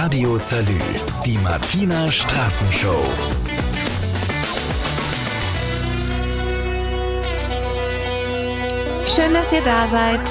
Radio Salü, die Martina Straten Show. Schön, dass ihr da seid.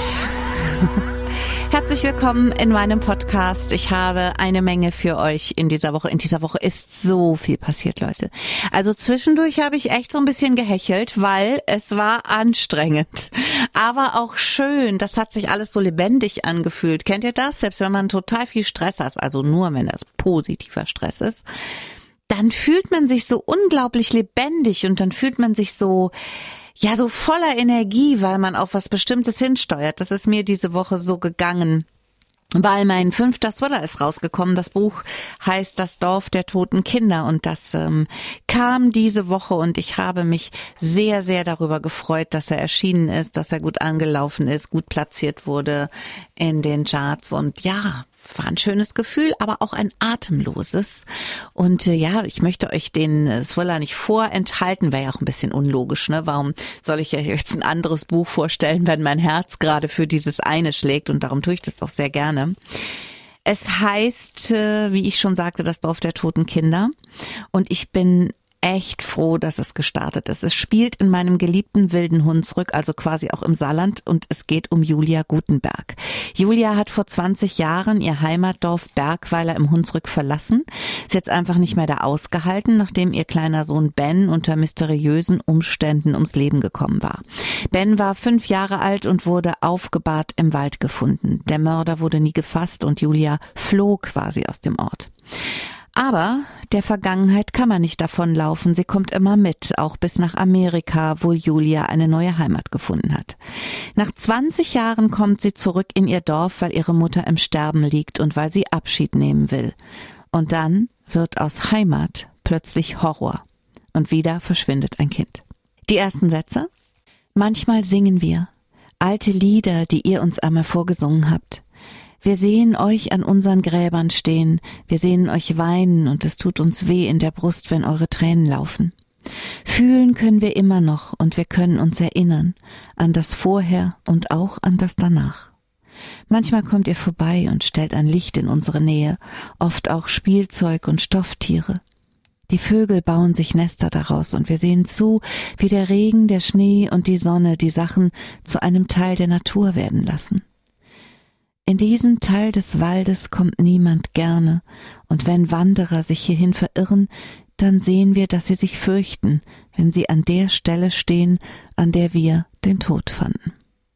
Herzlich willkommen in meinem Podcast. Ich habe eine Menge für euch in dieser Woche. In dieser Woche ist so viel passiert, Leute. Also zwischendurch habe ich echt so ein bisschen gehechelt, weil es war anstrengend, aber auch schön. Das hat sich alles so lebendig angefühlt. Kennt ihr das? Selbst wenn man total viel Stress hat, also nur wenn das positiver Stress ist, dann fühlt man sich so unglaublich lebendig und dann fühlt man sich so voller Energie, weil man auf was Bestimmtes hinsteuert. Das ist mir diese Woche so gegangen, weil mein 5. Thriller ist rausgekommen. Das Buch heißt Das Dorf der toten Kinder und das kam diese Woche und ich habe mich sehr, sehr darüber gefreut, dass er erschienen ist, dass er gut angelaufen ist, gut platziert wurde in den Charts und ja, war ein schönes Gefühl, aber auch ein atemloses. Und ich möchte euch den Thriller nicht vorenthalten, wäre ja auch ein bisschen unlogisch, ne? Warum soll ich euch jetzt ein anderes Buch vorstellen, wenn mein Herz gerade für dieses eine schlägt? Und darum tue ich das auch sehr gerne. Es heißt, wie ich schon sagte, Das Dorf der toten Kinder. Und ich bin echt froh, dass es gestartet ist. Es spielt in meinem geliebten wilden Hunsrück, also quasi auch im Saarland, und es geht um Julia Gutenberg. Julia hat vor 20 Jahren ihr Heimatdorf Bergweiler im Hunsrück verlassen. Sie hat es einfach nicht mehr da ausgehalten, nachdem ihr kleiner Sohn Ben unter mysteriösen Umständen ums Leben gekommen war. Ben war 5 Jahre alt und wurde aufgebahrt im Wald gefunden. Der Mörder wurde nie gefasst und Julia floh quasi aus dem Ort. Aber der Vergangenheit kann man nicht davonlaufen. Sie kommt immer mit, auch bis nach Amerika, wo Julia eine neue Heimat gefunden hat. Nach 20 Jahren kommt sie zurück in ihr Dorf, weil ihre Mutter im Sterben liegt und weil sie Abschied nehmen will. Und dann wird aus Heimat plötzlich Horror. Und wieder verschwindet ein Kind. Die ersten Sätze? Manchmal singen wir alte Lieder, die ihr uns einmal vorgesungen habt. Wir sehen euch an unseren Gräbern stehen, wir sehen euch weinen und es tut uns weh in der Brust, wenn eure Tränen laufen. Fühlen können wir immer noch und wir können uns erinnern an das Vorher und auch an das Danach. Manchmal kommt ihr vorbei und stellt ein Licht in unsere Nähe, oft auch Spielzeug und Stofftiere. Die Vögel bauen sich Nester daraus und wir sehen zu, wie der Regen, der Schnee und die Sonne die Sachen zu einem Teil der Natur werden lassen. In diesen Teil des Waldes kommt niemand gerne, und wenn Wanderer sich hierhin verirren, dann sehen wir, dass sie sich fürchten, wenn sie an der Stelle stehen, an der wir den Tod fanden.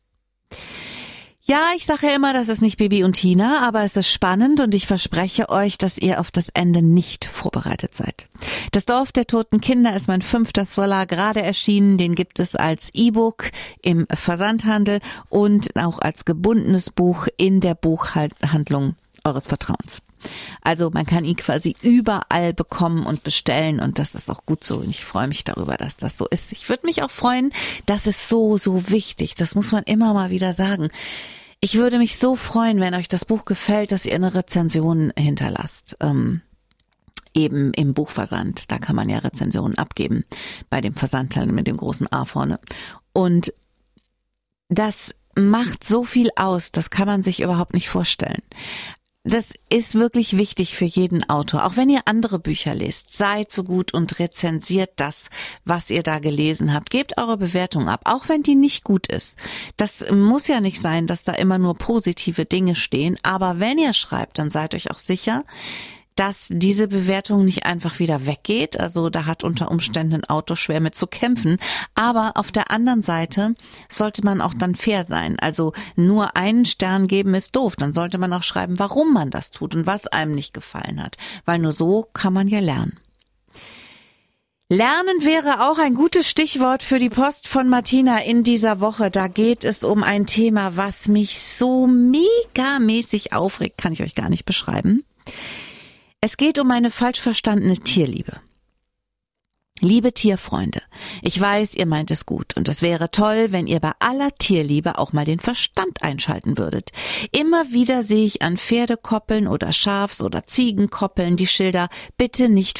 Ja, ich sage ja immer, das ist nicht Bibi und Tina, aber es ist spannend und ich verspreche euch, dass ihr auf das Ende nicht vorbereitet seid. Das Dorf der toten Kinder ist mein 5. Thriller, gerade erschienen. Den gibt es als E-Book im Versandhandel und auch als gebundenes Buch in der Buchhandlung eures Vertrauens. Also man kann ihn quasi überall bekommen und bestellen und das ist auch gut so und ich freue mich darüber, dass das so ist. Ich würde mich auch freuen, das ist so wichtig, das muss man immer mal wieder sagen. Ich würde mich so freuen, wenn euch das Buch gefällt, dass ihr eine Rezension hinterlasst. Eben im Buchversand, da kann man ja Rezensionen abgeben, bei dem Versandteil mit dem großen A vorne. Und das macht so viel aus, das kann man sich überhaupt nicht vorstellen. Das ist wirklich wichtig für jeden Autor. Auch wenn ihr andere Bücher lest, seid so gut und rezensiert das, was ihr da gelesen habt. Gebt eure Bewertung ab, auch wenn die nicht gut ist. Das muss ja nicht sein, dass da immer nur positive Dinge stehen. Aber wenn ihr schreibt, dann seid euch auch sicher, dass diese Bewertung nicht einfach wieder weggeht. Also da hat unter Umständen ein Autor schwer mit zu kämpfen. Aber auf der anderen Seite sollte man auch dann fair sein. Also nur einen Stern geben ist doof. Dann sollte man auch schreiben, warum man das tut und was einem nicht gefallen hat. Weil nur so kann man ja lernen. Lernen wäre auch ein gutes Stichwort für die Post von Martina in dieser Woche. Da geht es um ein Thema, was mich so megamäßig aufregt, kann ich euch gar nicht beschreiben. Es geht um eine falsch verstandene Tierliebe. Liebe Tierfreunde, ich weiß, ihr meint es gut und es wäre toll, wenn ihr bei aller Tierliebe auch mal den Verstand einschalten würdet. Immer wieder sehe ich an Pferdekoppeln oder Schafs- oder Ziegenkoppeln die Schilder, bitte nicht füttern.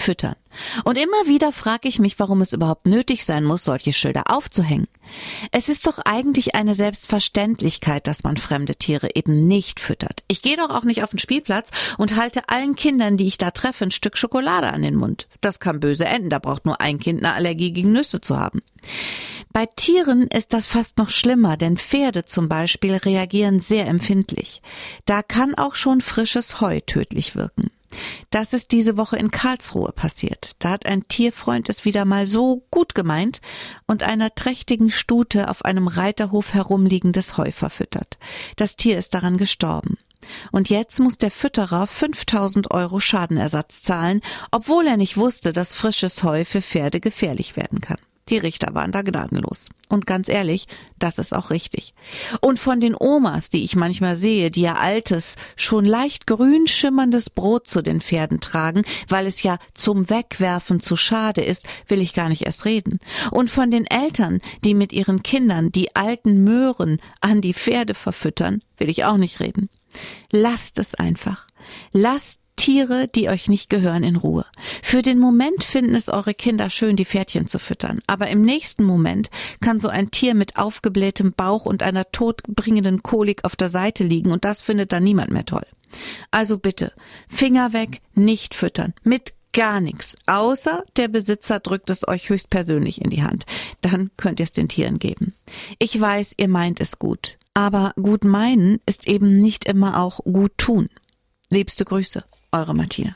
Und immer wieder frage ich mich, warum es überhaupt nötig sein muss, solche Schilder aufzuhängen. Es ist doch eigentlich eine Selbstverständlichkeit, dass man fremde Tiere eben nicht füttert. Ich gehe doch auch nicht auf den Spielplatz und halte allen Kindern, die ich da treffe, ein Stück Schokolade an den Mund. Das kann böse enden, da braucht nur ein Kind eine Allergie gegen Nüsse zu haben. Bei Tieren ist das fast noch schlimmer, denn Pferde zum Beispiel reagieren sehr empfindlich. Da kann auch schon frisches Heu tödlich wirken. Das ist diese Woche in Karlsruhe passiert. Da hat ein Tierfreund es wieder mal so gut gemeint und einer trächtigen Stute auf einem Reiterhof herumliegendes Heu verfüttert. Das Tier ist daran gestorben. Und jetzt muss der Fütterer 5.000 € Schadenersatz zahlen, obwohl er nicht wusste, dass frisches Heu für Pferde gefährlich werden kann. Die Richter waren da gnadenlos. Und ganz ehrlich, das ist auch richtig. Und von den Omas, die ich manchmal sehe, die ihr altes, schon leicht grün schimmerndes Brot zu den Pferden tragen, weil es ja zum Wegwerfen zu schade ist, will ich gar nicht erst reden. Und von den Eltern, die mit ihren Kindern die alten Möhren an die Pferde verfüttern, will ich auch nicht reden. Lasst es einfach. Lasst Tiere, die euch nicht gehören, in Ruhe. Für den Moment finden es eure Kinder schön, die Pferdchen zu füttern. Aber im nächsten Moment kann so ein Tier mit aufgeblähtem Bauch und einer todbringenden Kolik auf der Seite liegen und das findet dann niemand mehr toll. Also bitte, Finger weg, nicht füttern. Mit gar nichts. Außer der Besitzer drückt es euch höchstpersönlich in die Hand. Dann könnt ihr es den Tieren geben. Ich weiß, ihr meint es gut. Aber gut meinen ist eben nicht immer auch gut tun. Liebste Grüße. Eure Martina.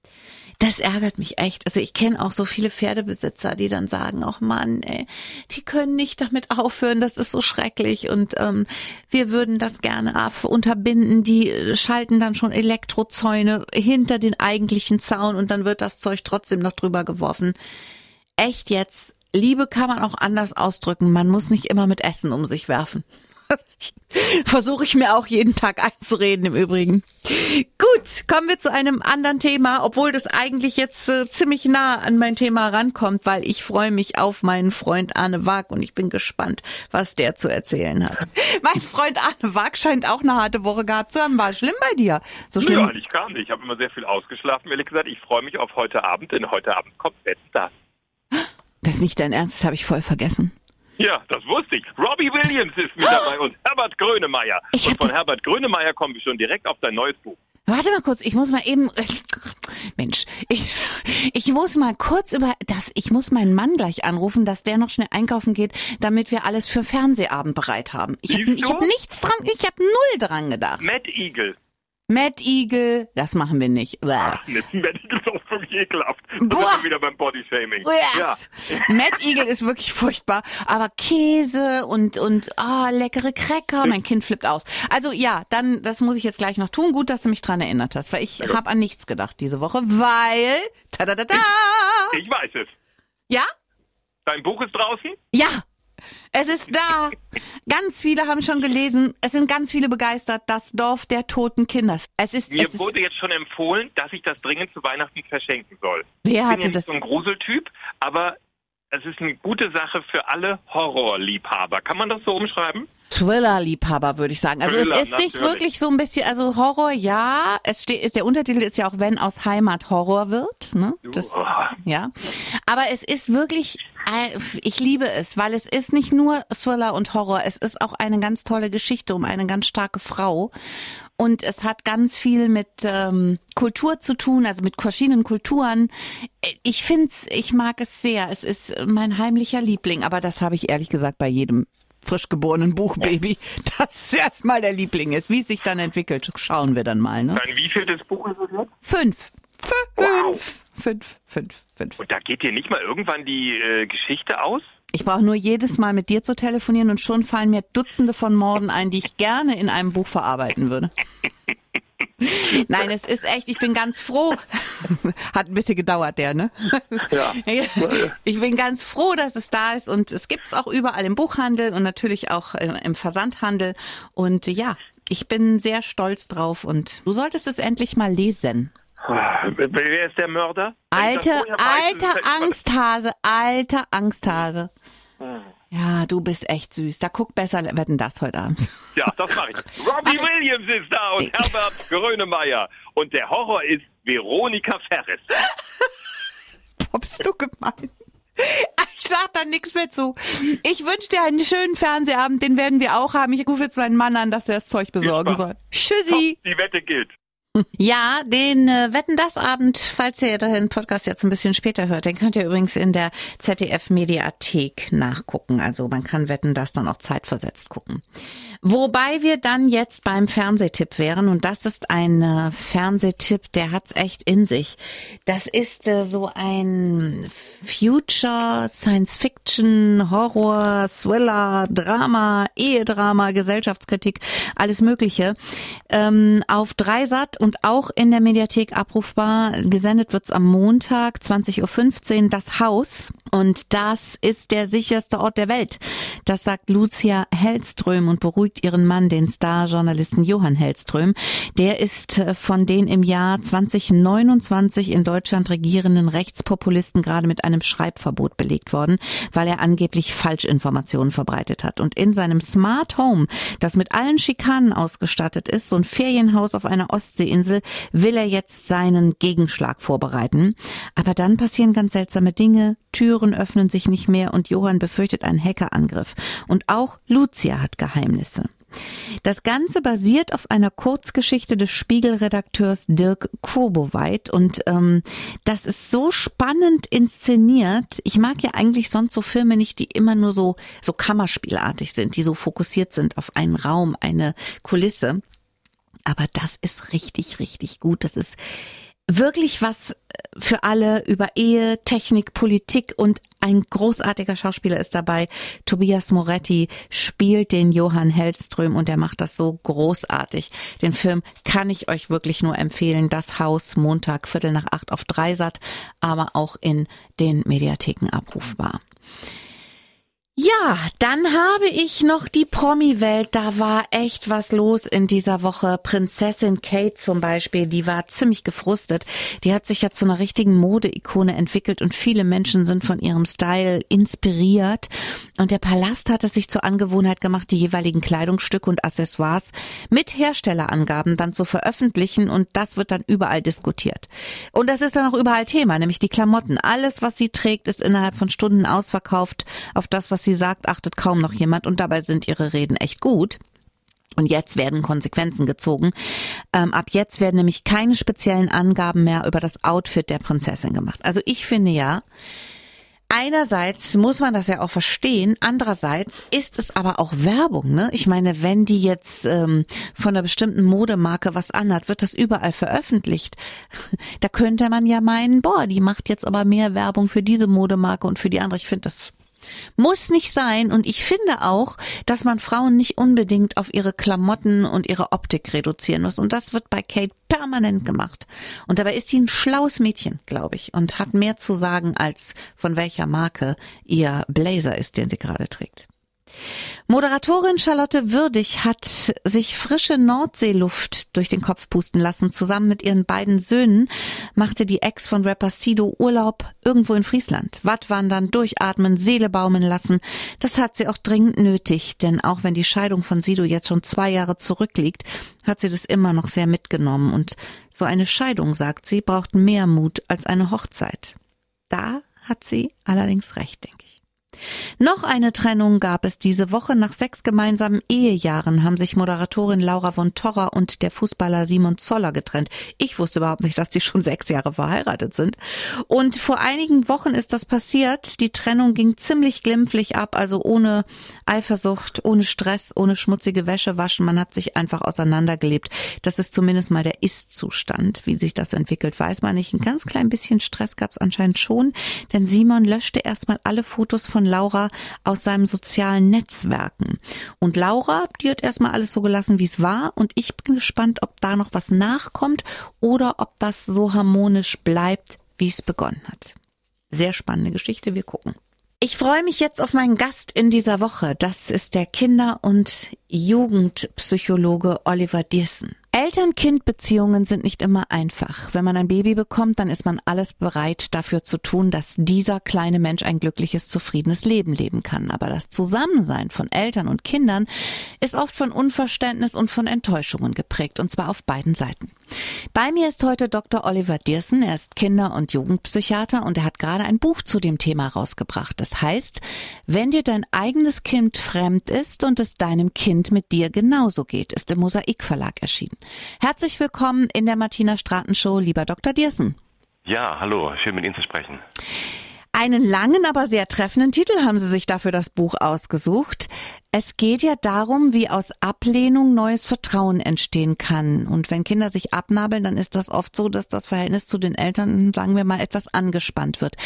Das ärgert mich echt. Also ich kenne auch so viele Pferdebesitzer, die dann sagen, ach Mann, ey, die können nicht damit aufhören, das ist so schrecklich und wir würden das gerne unterbinden. Die schalten dann schon Elektrozäune hinter den eigentlichen Zaun und dann wird das Zeug trotzdem noch drüber geworfen. Echt jetzt, Liebe kann man auch anders ausdrücken. Man muss nicht immer mit Essen um sich werfen. Versuche ich mir auch jeden Tag einzureden im Übrigen. Gut, kommen wir zu einem anderen Thema, obwohl das eigentlich jetzt ziemlich nah an mein Thema rankommt, weil ich freue mich auf meinen Freund Arne Waag und ich bin gespannt, was der zu erzählen hat. Mein Freund Arne Waag scheint auch eine harte Woche gehabt zu haben. War schlimm bei dir? So schlimm? Ja, eigentlich gar nicht. Ich habe immer sehr viel ausgeschlafen, ehrlich gesagt. Ich freue mich auf heute Abend, denn heute Abend kommt Wetten, das. Das ist nicht dein Ernst, das habe ich voll vergessen. Ja, das wusste ich. Robbie Williams ist mit dabei und Herbert Grönemeyer. Und von Herbert Grönemeyer kommen wir schon direkt auf sein neues Buch. Warte mal kurz, ich muss mal eben, Mensch, ich muss mal kurz ich muss meinen Mann gleich anrufen, dass der noch schnell einkaufen geht, damit wir alles für Fernsehabend bereit haben. Ich hab nichts dran, ich habe null dran gedacht. Mad Eagle, das machen wir nicht. Ach, Mad Eagle ist auch wirklich ekelhaft. Da sind wir wieder beim Bodyshaming. Yes. Ja. Mad Eagle ist wirklich furchtbar. Aber Käse und leckere Cracker. Mein Kind flippt aus. Also ja, dann, das muss ich jetzt gleich noch tun. Gut, dass du mich dran erinnert hast, weil ich habe an nichts gedacht diese Woche, weil, ich weiß es. Ja? Dein Buch ist draußen? Ja. Es ist da. Ganz viele haben schon gelesen. Es sind ganz viele begeistert. Das Dorf der toten Kinder. Mir wurde jetzt schon empfohlen, dass ich das dringend zu Weihnachten verschenken soll. Wer hatte das? Ich bin ja nicht so ein Gruseltyp, aber es ist eine gute Sache für alle Horrorliebhaber. Kann man das so umschreiben? Thriller-Liebhaber, würde ich sagen. Also Thriller, es ist nicht wirklich so ein bisschen, also Horror, ja. Der Untertitel ist ja auch, wenn aus Heimat Horror wird. Ne? Das, ja. Aber es ist wirklich, ich liebe es, weil es ist nicht nur Thriller und Horror, es ist auch eine ganz tolle Geschichte um eine ganz starke Frau. Und es hat ganz viel mit Kultur zu tun, also mit verschiedenen Kulturen. Ich mag es sehr. Es ist mein heimlicher Liebling, aber das habe ich ehrlich gesagt bei jedem frisch geborenen Buchbaby, dass es erstmal der Liebling ist. Wie es sich dann entwickelt, schauen wir dann mal. Ne? Dann wie viel des Buches ist es jetzt? 5. Wow. 5. Und da geht dir nicht mal irgendwann die Geschichte aus? Ich brauche nur jedes Mal mit dir zu telefonieren und schon fallen mir Dutzende von Morden ein, die ich gerne in einem Buch verarbeiten würde. Nein, es ist echt, ich bin ganz froh. Hat ein bisschen gedauert, der, ne? Ja. Ich bin ganz froh, dass es da ist und es gibt's auch überall im Buchhandel und natürlich auch im Versandhandel. Und ja, ich bin sehr stolz drauf und du solltest es endlich mal lesen. Wer ist der Mörder? Alter Angsthase. Ja, du bist echt süß. Da guck besser Wetten, das heute Abend. Ja, das mache ich. Robbie Williams ist da und Herbert Grönemeyer. Und der Horror ist Veronika Ferres. Boah, bist du gemein. Ich sag da nichts mehr zu. Ich wünsche dir einen schönen Fernsehabend, den werden wir auch haben. Ich rufe jetzt meinen Mann an, dass er das Zeug besorgen soll. Tschüssi. Die Wette gilt. Ja, den Wetten, das Abend, falls ihr den Podcast jetzt ein bisschen später hört, den könnt ihr übrigens in der ZDF-Mediathek nachgucken. Also man kann Wetten, das dann auch zeitversetzt gucken. Wobei wir dann jetzt beim Fernsehtipp wären, und das ist ein Fernsehtipp, der hat's echt in sich. Das ist so ein Future, Science-Fiction, Horror, Thriller, Drama, Ehedrama, Gesellschaftskritik, alles Mögliche. Auf Dreisat und auch in der Mediathek abrufbar. Gesendet wird's am Montag, 20.15 Uhr, Das Haus. Und das ist der sicherste Ort der Welt. Das sagt Lucia Hellström und beruhigt ihren Mann, den Star-Journalisten Johann Hellström. Der ist von den im Jahr 2029 in Deutschland regierenden Rechtspopulisten gerade mit einem Schreibverbot belegt worden, weil er angeblich Falschinformationen verbreitet hat. Und in seinem Smart Home, das mit allen Schikanen ausgestattet ist, so ein Ferienhaus auf einer Ostseeinsel, will er jetzt seinen Gegenschlag vorbereiten. Aber dann passieren ganz seltsame Dinge. Türen öffnen sich nicht mehr und Johann befürchtet einen Hackerangriff. Und auch Lucia hat Geheimnisse. Das Ganze basiert auf einer Kurzgeschichte des Spiegel-Redakteurs Dirk Kurboweit und das ist so spannend inszeniert. Ich mag ja eigentlich sonst so Filme nicht, die immer nur so kammerspielartig sind, die so fokussiert sind auf einen Raum, eine Kulisse. Aber das ist richtig, richtig gut. Das ist wirklich was für alle über Ehe, Technik, Politik und ein großartiger Schauspieler ist dabei. Tobias Moretti spielt den Johann Hellström und er macht das so großartig. Den Film kann ich euch wirklich nur empfehlen. Das Haus, Montag, 7:45 auf Dreisat, aber auch in den Mediatheken abrufbar. Ja, dann habe ich noch die Promi-Welt. Da war echt was los in dieser Woche. Prinzessin Kate zum Beispiel, die war ziemlich gefrustet. Die hat sich ja zu einer richtigen Mode-Ikone entwickelt und viele Menschen sind von ihrem Style inspiriert. Und der Palast hat es sich zur Angewohnheit gemacht, die jeweiligen Kleidungsstücke und Accessoires mit Herstellerangaben dann zu veröffentlichen und das wird dann überall diskutiert. Und das ist dann auch überall Thema, nämlich die Klamotten. Alles, was sie trägt, ist innerhalb von Stunden ausverkauft. Auf das, was sie sagt, achtet kaum noch jemand und dabei sind ihre Reden echt gut. Und jetzt werden Konsequenzen gezogen. Ab jetzt werden nämlich keine speziellen Angaben mehr über das Outfit der Prinzessin gemacht. Also ich finde ja, einerseits muss man das ja auch verstehen, andererseits ist es aber auch Werbung, ne? Ich meine, wenn die jetzt von einer bestimmten Modemarke was anhat, wird das überall veröffentlicht. Da könnte man ja meinen, boah, die macht jetzt aber mehr Werbung für diese Modemarke und für die andere. Ich finde, das muss nicht sein und ich finde auch, dass man Frauen nicht unbedingt auf ihre Klamotten und ihre Optik reduzieren muss und das wird bei Kate permanent gemacht. Und dabei ist sie ein schlaues Mädchen, glaube ich, und hat mehr zu sagen, als von welcher Marke ihr Blazer ist, den sie gerade trägt. Moderatorin Charlotte Würdig hat sich frische Nordseeluft durch den Kopf pusten lassen. Zusammen mit ihren beiden Söhnen machte die Ex von Rapper Sido Urlaub irgendwo in Friesland. Wattwandern, durchatmen, Seele baumeln lassen. Das hat sie auch dringend nötig, denn auch wenn die Scheidung von Sido jetzt schon 2 Jahre zurückliegt, hat sie das immer noch sehr mitgenommen. Und so eine Scheidung, sagt sie, braucht mehr Mut als eine Hochzeit. Da hat sie allerdings recht, denke ich. Noch eine Trennung gab es diese Woche. Nach 6 gemeinsamen Ehejahren haben sich Moderatorin Laura von Torra und der Fußballer Simon Zoller getrennt. Ich wusste überhaupt nicht, dass die schon 6 Jahre verheiratet sind. Und vor einigen Wochen ist das passiert. Die Trennung ging ziemlich glimpflich ab, also ohne Eifersucht, ohne Stress, ohne schmutzige Wäsche waschen. Man hat sich einfach auseinandergelebt. Das ist zumindest mal der Ist-Zustand. Wie sich das entwickelt, weiß man nicht. Ein ganz klein bisschen Stress gab es anscheinend schon, denn Simon löschte erstmal alle Fotos von Laura aus seinen sozialen Netzwerken. Und Laura, die hat erstmal alles so gelassen, wie es war. Und ich bin gespannt, ob da noch was nachkommt oder ob das so harmonisch bleibt, wie es begonnen hat. Sehr spannende Geschichte, wir gucken. Ich freue mich jetzt auf meinen Gast in dieser Woche. Das ist der Kinder- und Jugendpsychologe Oliver Dierssen. Eltern-Kind-Beziehungen sind nicht immer einfach. Wenn man ein Baby bekommt, dann ist man alles bereit dafür zu tun, dass dieser kleine Mensch ein glückliches, zufriedenes Leben leben kann. Aber das Zusammensein von Eltern und Kindern ist oft von Unverständnis und von Enttäuschungen geprägt, und zwar auf beiden Seiten. Bei mir ist heute Dr. Oliver Dierssen. Er ist Kinder- und Jugendpsychiater und er hat gerade ein Buch zu dem Thema rausgebracht. Das heißt, wenn dir dein eigenes Kind fremd ist und es deinem Kind mit dir genauso geht, ist im Mosaik Verlag erschienen. Herzlich willkommen in der Martina Straten Show, lieber Dr. Dierssen. Ja, hallo, schön mit Ihnen zu sprechen. Einen langen, aber sehr treffenden Titel haben Sie sich dafür das Buch ausgesucht. Es geht ja darum, wie aus Ablehnung neues Vertrauen entstehen kann. Und wenn Kinder sich abnabeln, dann ist das oft so, dass das Verhältnis zu den Eltern, sagen wir mal, etwas angespannt wird.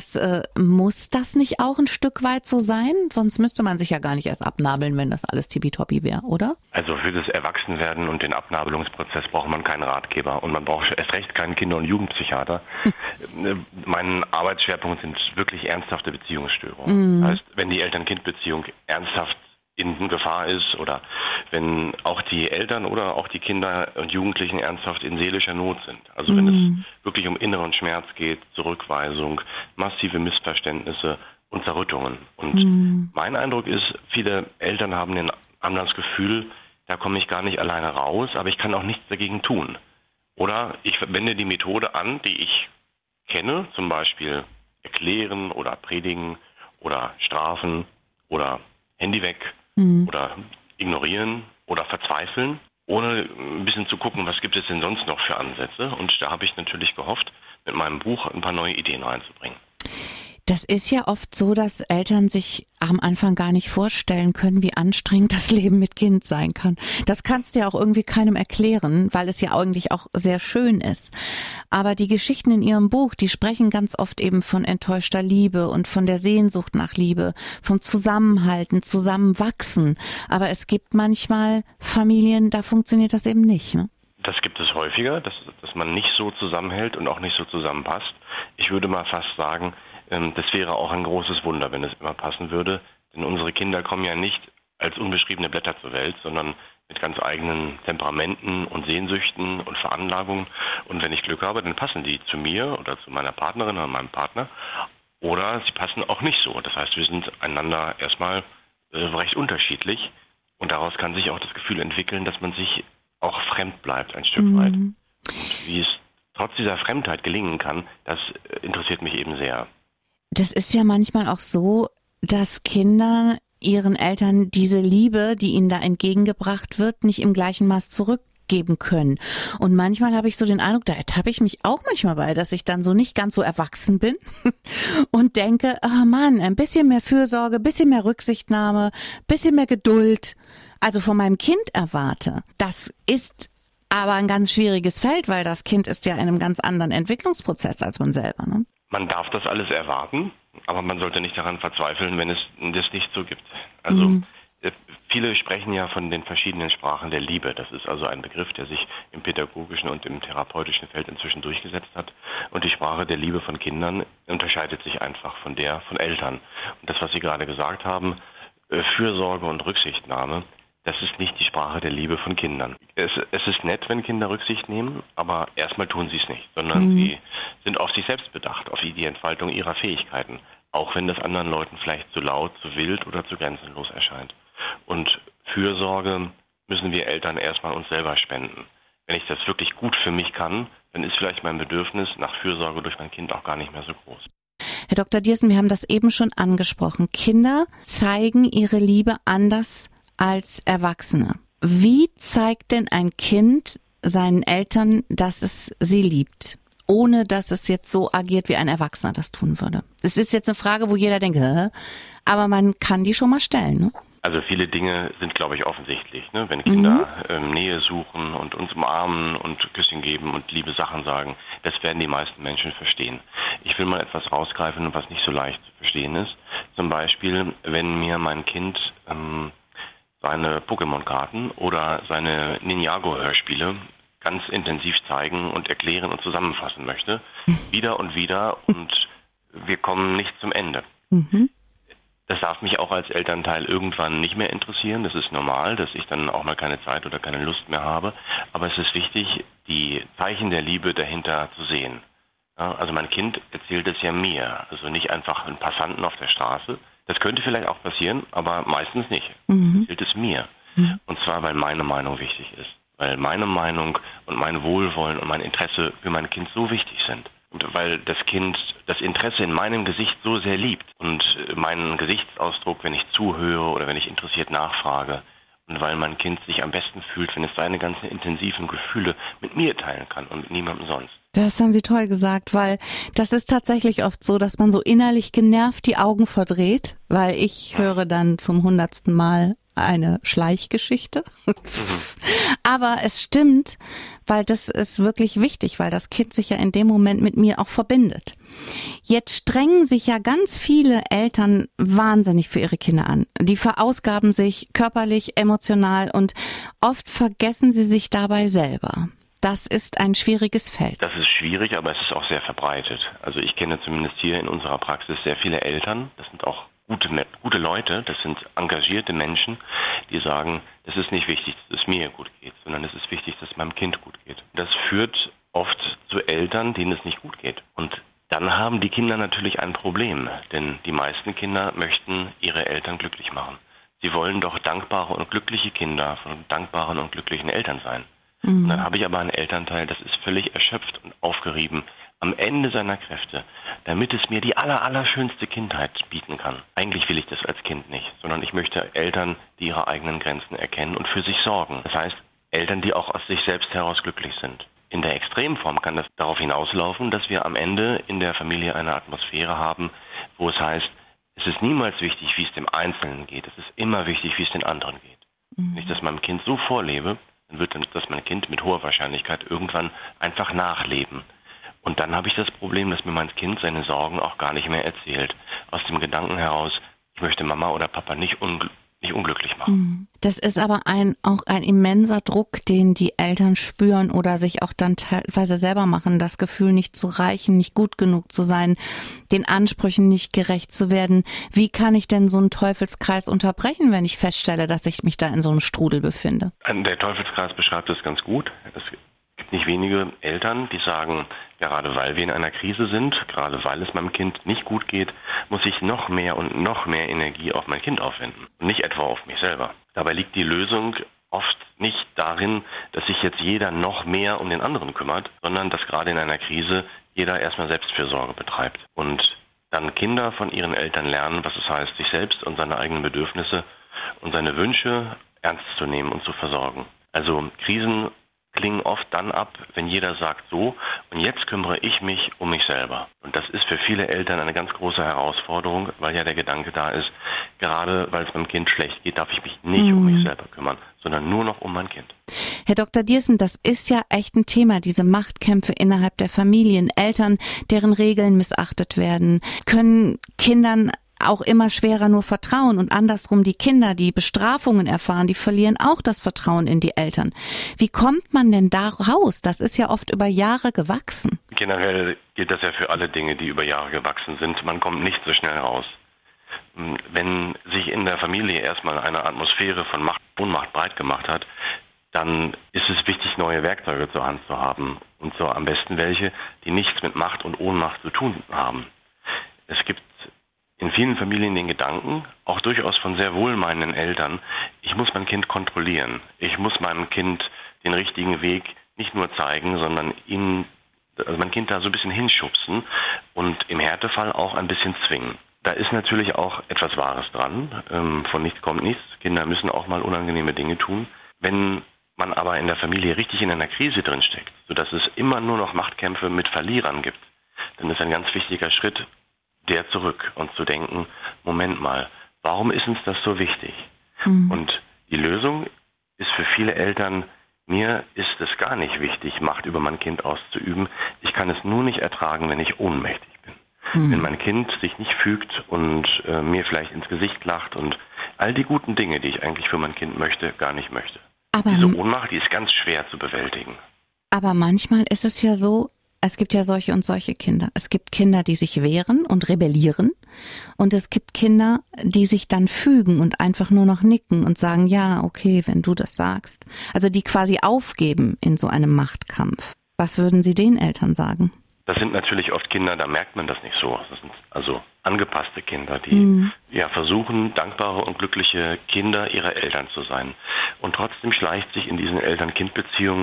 Muss das nicht auch ein Stück weit so sein? Sonst müsste man sich ja gar nicht erst abnabeln, wenn das alles tippitoppi wäre, oder? Also für das Erwachsenwerden und den Abnabelungsprozess braucht man keinen Ratgeber und man braucht erst recht keinen Kinder- und Jugendpsychiater. Mein Arbeitsschwerpunkt sind wirklich ernsthafte Beziehungsstörungen. Das heißt, wenn die Eltern-Kind-Beziehung ernsthaft in Gefahr ist oder wenn auch die Eltern oder auch die Kinder und Jugendlichen ernsthaft in seelischer Not sind. Also wenn es wirklich um inneren Schmerz geht, Zurückweisung, massive Missverständnisse und Zerrüttungen. Und mein Eindruck ist, viele Eltern haben das Gefühl, da komme ich gar nicht alleine raus, aber ich kann auch nichts dagegen tun. Oder ich wende die Methode an, die ich kenne, zum Beispiel erklären oder predigen oder strafen oder Handy weg oder ignorieren oder verzweifeln, ohne ein bisschen zu gucken, was gibt es denn sonst noch für Ansätze. Und da habe ich natürlich gehofft, mit meinem Buch ein paar neue Ideen reinzubringen. Das ist ja oft so, dass Eltern sich am Anfang gar nicht vorstellen können, wie anstrengend das Leben mit Kind sein kann. Das kannst du ja auch irgendwie keinem erklären, weil es ja eigentlich auch sehr schön ist. Aber die Geschichten in Ihrem Buch, die sprechen ganz oft eben von enttäuschter Liebe und von der Sehnsucht nach Liebe, vom Zusammenhalten, Zusammenwachsen. Aber es gibt manchmal Familien, da funktioniert das eben nicht, ne? Das gibt es häufiger, dass man nicht so zusammenhält und auch nicht so zusammenpasst. Ich würde mal fast sagen, das wäre auch ein großes Wunder, wenn es immer passen würde. Denn unsere Kinder kommen ja nicht als unbeschriebene Blätter zur Welt, sondern mit ganz eigenen Temperamenten und Sehnsüchten und Veranlagungen. Und wenn ich Glück habe, dann passen die zu mir oder zu meiner Partnerin oder meinem Partner. Oder sie passen auch nicht so. Das heißt, wir sind einander erstmal recht unterschiedlich. Und daraus kann sich auch das Gefühl entwickeln, dass man sich auch fremd bleibt ein Stück weit. Und wie es trotz dieser Fremdheit gelingen kann, das interessiert mich eben sehr. Das ist ja manchmal auch so, dass Kinder ihren Eltern diese Liebe, die ihnen da entgegengebracht wird, nicht im gleichen Maß zurückgeben können. Und manchmal habe ich so den Eindruck, da ertappe ich mich auch manchmal bei, dass ich dann so nicht ganz so erwachsen bin und denke, oh Mann, ein bisschen mehr Fürsorge, ein bisschen mehr Rücksichtnahme, ein bisschen mehr Geduld, also von meinem Kind erwarte. Das ist aber ein ganz schwieriges Feld, weil das Kind ist ja in einem ganz anderen Entwicklungsprozess als man selber, ne? Man darf das alles erwarten, aber man sollte nicht daran verzweifeln, wenn es das nicht so gibt. Also viele sprechen ja von den verschiedenen Sprachen der Liebe. Das ist also ein Begriff, der sich im pädagogischen und im therapeutischen Feld inzwischen durchgesetzt hat. Und die Sprache der Liebe von Kindern unterscheidet sich einfach von der von Eltern. Und das, was Sie gerade gesagt haben, Fürsorge und Rücksichtnahme, das ist nicht die Sprache der Liebe von Kindern. Es ist nett, wenn Kinder Rücksicht nehmen, aber erstmal tun sie es nicht, sondern sie sind auf sich selbst bedacht, auf die Entfaltung ihrer Fähigkeiten, auch wenn das anderen Leuten vielleicht zu laut, zu wild oder zu grenzenlos erscheint. Und Fürsorge müssen wir Eltern erstmal uns selber spenden. Wenn ich das wirklich gut für mich kann, dann ist vielleicht mein Bedürfnis nach Fürsorge durch mein Kind auch gar nicht mehr so groß. Herr Dr. Dierssen, wir haben das eben schon angesprochen. Kinder zeigen ihre Liebe anders als Erwachsene. Wie zeigt denn ein Kind seinen Eltern, dass es sie liebt, ohne dass es jetzt so agiert, wie ein Erwachsener das tun würde? Es ist jetzt eine Frage, wo jeder denkt, aber man kann die schon mal stellen, ne? Also viele Dinge sind, glaube ich, offensichtlich, ne? Wenn Kinder Nähe suchen und uns umarmen und Küsschen geben und liebe Sachen sagen, das werden die meisten Menschen verstehen. Ich will mal etwas rausgreifen, was nicht so leicht zu verstehen ist. Zum Beispiel, wenn mir mein Kind seine Pokémon-Karten oder seine Ninjago-Hörspiele ganz intensiv zeigen und erklären und zusammenfassen möchte. Wieder und wieder und wir kommen nicht zum Ende. Das darf mich auch als Elternteil irgendwann nicht mehr interessieren. Das ist normal, dass ich dann auch mal keine Zeit oder keine Lust mehr habe. Aber es ist wichtig, die Zeichen der Liebe dahinter zu sehen. Ja, also mein Kind erzählt es ja mir, also nicht einfach einen Passanten auf der Straße. Das könnte vielleicht auch passieren, aber meistens nicht. Erzählt es mir. Und zwar, weil meine Meinung wichtig ist. Weil meine Meinung und mein Wohlwollen und mein Interesse für mein Kind so wichtig sind. Und weil das Kind das Interesse in meinem Gesicht so sehr liebt und meinen Gesichtsausdruck, wenn ich zuhöre oder wenn ich interessiert nachfrage, und weil mein Kind sich am besten fühlt, wenn es seine ganzen intensiven Gefühle mit mir teilen kann und mit niemandem sonst. Das haben Sie toll gesagt, weil das ist tatsächlich oft so, dass man so innerlich genervt die Augen verdreht, weil ich höre dann zum 100. Mal eine Schleichgeschichte. Aber es stimmt, weil das ist wirklich wichtig, weil das Kind sich ja in dem Moment mit mir auch verbindet. Jetzt strengen sich ja ganz viele Eltern wahnsinnig für ihre Kinder an. Die verausgaben sich körperlich, emotional und oft vergessen sie sich dabei selber. Das ist ein schwieriges Feld. Das ist schwierig, aber es ist auch sehr verbreitet. Also ich kenne zumindest hier in unserer Praxis sehr viele Eltern, das sind auch gute Leute, das sind engagierte Menschen, die sagen, es ist nicht wichtig, dass es mir gut geht, sondern es ist wichtig, dass es meinem Kind gut geht. Das führt oft zu Eltern, denen es nicht gut geht. Und dann haben die Kinder natürlich ein Problem, denn die meisten Kinder möchten ihre Eltern glücklich machen. Sie wollen doch dankbare und glückliche Kinder von dankbaren und glücklichen Eltern sein. Und dann habe ich aber einen Elternteil, das ist völlig erschöpft und aufgerieben, am Ende seiner Kräfte, damit es mir die allerschönste Kindheit bieten kann. Eigentlich will ich das als Kind nicht, sondern ich möchte Eltern, die ihre eigenen Grenzen erkennen und für sich sorgen. Das heißt, Eltern, die auch aus sich selbst heraus glücklich sind. In der Extremform kann das darauf hinauslaufen, dass wir am Ende in der Familie eine Atmosphäre haben, wo es heißt, es ist niemals wichtig, wie es dem Einzelnen geht. Es ist immer wichtig, wie es den anderen geht. Wenn ich das meinem Kind so vorlebe, dann wird das mein Kind mit hoher Wahrscheinlichkeit irgendwann einfach nachleben. Und dann habe ich das Problem, dass mir mein Kind seine Sorgen auch gar nicht mehr erzählt. Aus dem Gedanken heraus, ich möchte Mama oder Papa nicht unglücklich machen. Das ist aber auch ein immenser Druck, den die Eltern spüren oder sich auch dann teilweise selber machen. Das Gefühl, nicht zu reichen, nicht gut genug zu sein, den Ansprüchen nicht gerecht zu werden. Wie kann ich denn so einen Teufelskreis unterbrechen, wenn ich feststelle, dass ich mich da in so einem Strudel befinde? Der Teufelskreis beschreibt es ganz gut. Es gibt nicht wenige Eltern, die sagen, gerade weil wir in einer Krise sind, gerade weil es meinem Kind nicht gut geht, muss ich noch mehr Energie auf mein Kind aufwenden und nicht etwa auf mich selber. Dabei liegt die Lösung oft nicht darin, dass sich jetzt jeder noch mehr um den anderen kümmert, sondern dass gerade in einer Krise jeder erstmal Selbstfürsorge betreibt und dann Kinder von ihren Eltern lernen, was es heißt, sich selbst und seine eigenen Bedürfnisse und seine Wünsche ernst zu nehmen und zu versorgen. Also Krisen klingen oft dann ab, wenn jeder sagt so, und jetzt kümmere ich mich um mich selber. Und das ist für viele Eltern eine ganz große Herausforderung, weil ja der Gedanke da ist, gerade weil es meinem Kind schlecht geht, darf ich mich nicht um mich selber kümmern, sondern nur noch um mein Kind. Herr Dr. Diersen, das ist ja echt ein Thema, diese Machtkämpfe innerhalb der Familien. Eltern, deren Regeln missachtet werden, können Kindern auch immer schwerer nur vertrauen und andersrum die Kinder, die Bestrafungen erfahren, die verlieren auch das Vertrauen in die Eltern. Wie kommt man denn da raus? Das ist ja oft über Jahre gewachsen. Generell gilt das ja für alle Dinge, die über Jahre gewachsen sind. Man kommt nicht so schnell raus. Wenn sich in der Familie erstmal eine Atmosphäre von Macht und Ohnmacht breit gemacht hat, dann ist es wichtig, neue Werkzeuge zur Hand zu haben. Und zwar am besten welche, die nichts mit Macht und Ohnmacht zu tun haben. Es gibt in vielen Familien den Gedanken, auch durchaus von sehr wohlmeinenden Eltern, ich muss mein Kind kontrollieren. Ich muss meinem Kind den richtigen Weg nicht nur zeigen, sondern mein Kind da so ein bisschen hinschubsen und im Härtefall auch ein bisschen zwingen. Da ist natürlich auch etwas Wahres dran. Von nichts kommt nichts. Kinder müssen auch mal unangenehme Dinge tun. Wenn man aber in der Familie richtig in einer Krise drinsteckt, sodass es immer nur noch Machtkämpfe mit Verlierern gibt, dann ist ein ganz wichtiger Schritt, der zurück und zu denken, Moment mal, warum ist uns das so wichtig? Und die Lösung ist für viele Eltern, mir ist es gar nicht wichtig, Macht über mein Kind auszuüben. Ich kann es nur nicht ertragen, wenn ich ohnmächtig bin. Wenn mein Kind sich nicht fügt und mir vielleicht ins Gesicht lacht und all die guten Dinge, die ich eigentlich für mein Kind möchte, gar nicht möchte. Aber diese Ohnmacht, die ist ganz schwer zu bewältigen. Aber manchmal ist es ja so, es gibt ja solche und solche Kinder. Es gibt Kinder, die sich wehren und rebellieren. Und es gibt Kinder, die sich dann fügen und einfach nur noch nicken und sagen, ja, okay, wenn du das sagst. Also die quasi aufgeben in so einem Machtkampf. Was würden Sie den Eltern sagen? Das sind natürlich oft Kinder, da merkt man das nicht so. Das sind also angepasste Kinder, die versuchen, dankbare und glückliche Kinder ihrer Eltern zu sein. Und trotzdem schleicht sich in diesen Eltern-Kind-Beziehungen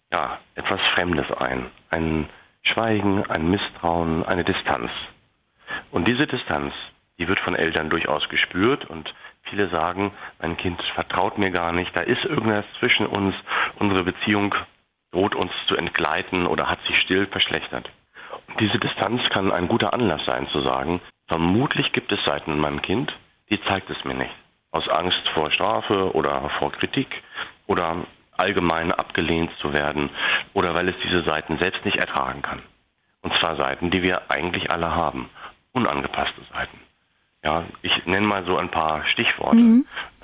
etwas Fremdes ein. Ein Schweigen, ein Misstrauen, eine Distanz. Und diese Distanz, die wird von Eltern durchaus gespürt und viele sagen, mein Kind vertraut mir gar nicht, da ist irgendwas zwischen uns, unsere Beziehung droht uns zu entgleiten oder hat sich still verschlechtert. Und diese Distanz kann ein guter Anlass sein zu sagen, vermutlich gibt es Seiten in meinem Kind, die zeigt es mir nicht. Aus Angst vor Strafe oder vor Kritik oder allgemein abgelehnt zu werden oder weil es diese Seiten selbst nicht ertragen kann. Und zwar Seiten, die wir eigentlich alle haben. Unangepasste Seiten. Ja, ich nenne mal so ein paar Stichworte.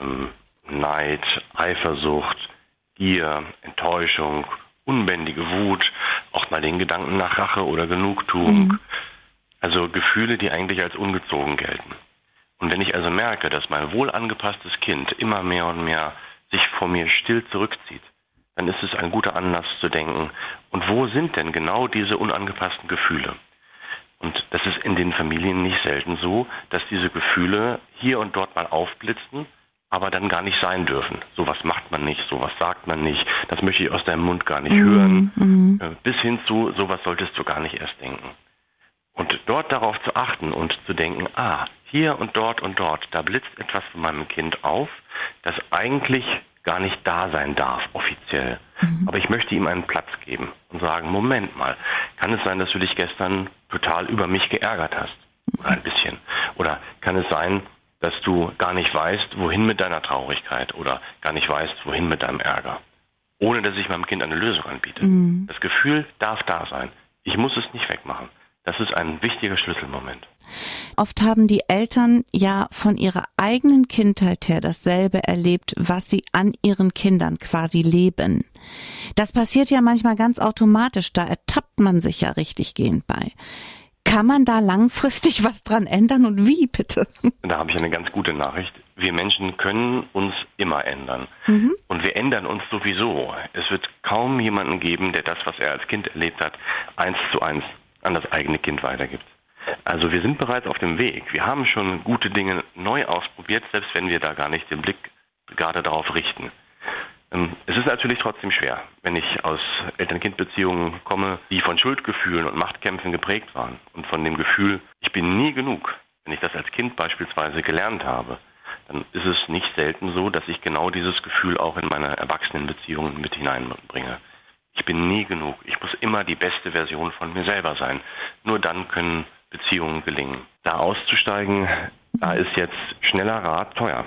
Neid, Eifersucht, Gier, Enttäuschung, unbändige Wut, auch mal den Gedanken nach Rache oder Genugtuung. Also Gefühle, die eigentlich als ungezogen gelten. Und wenn ich also merke, dass mein wohl angepasstes Kind immer mehr und mehr sich vor mir still zurückzieht, dann ist es ein guter Anlass zu denken, und wo sind denn genau diese unangepassten Gefühle? Und das ist in den Familien nicht selten so, dass diese Gefühle hier und dort mal aufblitzen, aber dann gar nicht sein dürfen. Sowas macht man nicht, sowas sagt man nicht, das möchte ich aus deinem Mund gar nicht hören. Bis hin zu, sowas solltest du gar nicht erst denken. Und dort darauf zu achten und zu denken, hier und dort, da blitzt etwas von meinem Kind auf, das eigentlich gar nicht da sein darf, offiziell. Aber ich möchte ihm einen Platz geben und sagen, Moment mal, kann es sein, dass du dich gestern total über mich geärgert hast? Oder ein bisschen. Oder kann es sein, dass du gar nicht weißt, wohin mit deiner Traurigkeit oder gar nicht weißt, wohin mit deinem Ärger? Ohne, dass ich meinem Kind eine Lösung anbiete. Das Gefühl darf da sein. Ich muss es nicht wegmachen. Das ist ein wichtiger Schlüsselmoment. Oft haben die Eltern ja von ihrer eigenen Kindheit her dasselbe erlebt, was sie an ihren Kindern quasi leben. Das passiert ja manchmal ganz automatisch, da ertappt man sich ja richtiggehend bei. Kann man da langfristig was dran ändern und wie, bitte? Da habe ich eine ganz gute Nachricht. Wir Menschen können uns immer ändern. Und wir ändern uns sowieso. Es wird kaum jemanden geben, der das, was er als Kind erlebt hat, 1:1 an das eigene Kind weitergibt. Also wir sind bereits auf dem Weg. Wir haben schon gute Dinge neu ausprobiert, selbst wenn wir da gar nicht den Blick gerade darauf richten. Es ist natürlich trotzdem schwer, wenn ich aus Eltern-Kind-Beziehungen komme, die von Schuldgefühlen und Machtkämpfen geprägt waren und von dem Gefühl, ich bin nie genug. Wenn ich das als Kind beispielsweise gelernt habe, dann ist es nicht selten so, dass ich genau dieses Gefühl auch in meine Erwachsenenbeziehungen mit hineinbringe. Ich bin nie genug. Ich muss immer die beste Version von mir selber sein. Nur dann können Beziehungen gelingen. Da auszusteigen, da ist jetzt schneller Rat teuer.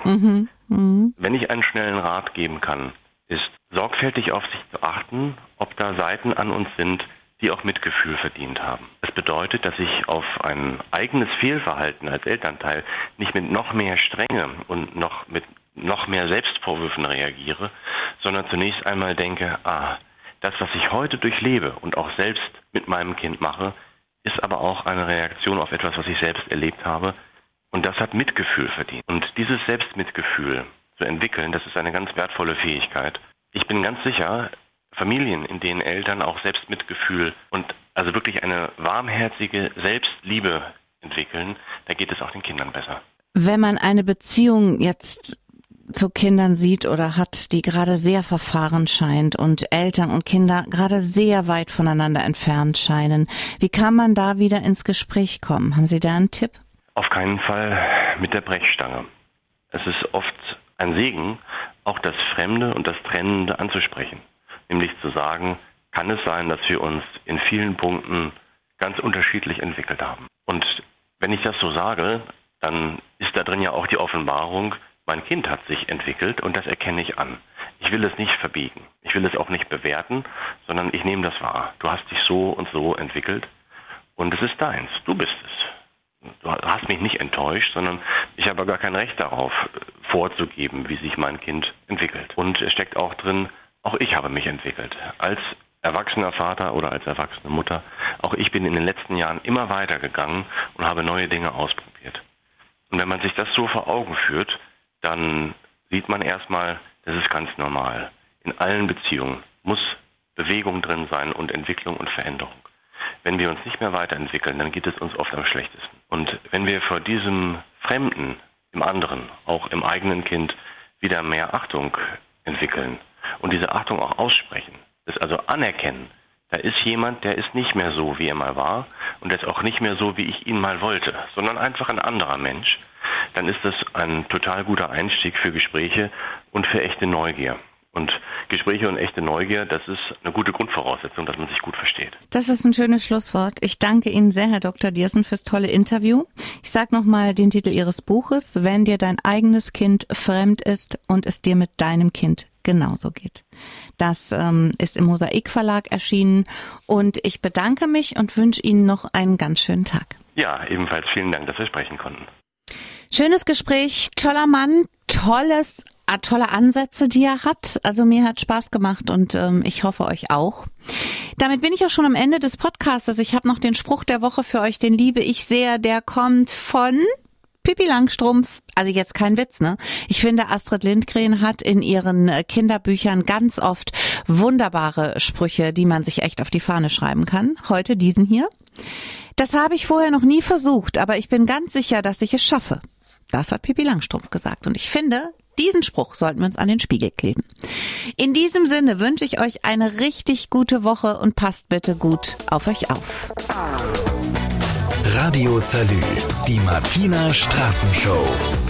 Wenn ich einen schnellen Rat geben kann, ist sorgfältig auf sich zu achten, ob da Seiten an uns sind, die auch Mitgefühl verdient haben. Das bedeutet, dass ich auf ein eigenes Fehlverhalten als Elternteil nicht mit noch mehr Strenge und mit noch mehr Selbstvorwürfen reagiere, sondern zunächst einmal denke, das, was ich heute durchlebe und auch selbst mit meinem Kind mache, ist aber auch eine Reaktion auf etwas, was ich selbst erlebt habe. Und das hat Mitgefühl verdient. Und dieses Selbstmitgefühl zu entwickeln, das ist eine ganz wertvolle Fähigkeit. Ich bin ganz sicher, Familien, in denen Eltern auch Selbstmitgefühl und also wirklich eine warmherzige Selbstliebe entwickeln, da geht es auch den Kindern besser. Wenn man eine Beziehung jetzt zu Kindern sieht oder hat, die gerade sehr verfahren scheint und Eltern und Kinder gerade sehr weit voneinander entfernt scheinen, wie kann man da wieder ins Gespräch kommen? Haben Sie da einen Tipp? Auf keinen Fall mit der Brechstange. Es ist oft ein Segen, auch das Fremde und das Trennende anzusprechen. Nämlich zu sagen, kann es sein, dass wir uns in vielen Punkten ganz unterschiedlich entwickelt haben. Und wenn ich das so sage, dann ist da drin ja auch die Offenbarung, mein Kind hat sich entwickelt und das erkenne ich an. Ich will es nicht verbiegen. Ich will es auch nicht bewerten, sondern ich nehme das wahr. Du hast dich so und so entwickelt und es ist deins. Du bist es. Du hast mich nicht enttäuscht, sondern ich habe gar kein Recht darauf, vorzugeben, wie sich mein Kind entwickelt. Und es steckt auch drin, auch ich habe mich entwickelt. Als erwachsener Vater oder als erwachsene Mutter, auch ich bin in den letzten Jahren immer weitergegangen und habe neue Dinge ausprobiert. Und wenn man sich das so vor Augen führt, dann sieht man erstmal, das ist ganz normal. In allen Beziehungen muss Bewegung drin sein und Entwicklung und Veränderung. Wenn wir uns nicht mehr weiterentwickeln, dann geht es uns oft am schlechtesten. Und wenn wir vor diesem Fremden, im anderen, auch im eigenen Kind, wieder mehr Achtung entwickeln und diese Achtung auch aussprechen, das also anerkennen, da ist jemand, der ist nicht mehr so, wie er mal war und der ist auch nicht mehr so, wie ich ihn mal wollte, sondern einfach ein anderer Mensch, dann ist das ein total guter Einstieg für Gespräche und für echte Neugier. Und Gespräche und echte Neugier, das ist eine gute Grundvoraussetzung, dass man sich gut versteht. Das ist ein schönes Schlusswort. Ich danke Ihnen sehr, Herr Dr. Dierssen, fürs tolle Interview. Ich sage nochmal den Titel Ihres Buches, Wenn dir dein eigenes Kind fremd ist und es dir mit deinem Kind genauso geht. Das ist im Mosaik Verlag erschienen und ich bedanke mich und wünsche Ihnen noch einen ganz schönen Tag. Ja, ebenfalls vielen Dank, dass wir sprechen konnten. Schönes Gespräch, toller Mann, tolle Ansätze, die er hat. Also mir hat Spaß gemacht und ich hoffe euch auch. Damit bin ich auch schon am Ende des Podcasts. Ich habe noch den Spruch der Woche für euch, den liebe ich sehr. Der kommt von Pippi Langstrumpf. Also jetzt kein Witz, ne? Ich finde, Astrid Lindgren hat in ihren Kinderbüchern ganz oft wunderbare Sprüche, die man sich echt auf die Fahne schreiben kann. Heute diesen hier. Das habe ich vorher noch nie versucht, aber ich bin ganz sicher, dass ich es schaffe. Das hat Pippi Langstrumpf gesagt. Und ich finde, diesen Spruch sollten wir uns an den Spiegel kleben. In diesem Sinne wünsche ich euch eine richtig gute Woche und passt bitte gut auf euch auf. Radio Salü, die Martina Straten Show.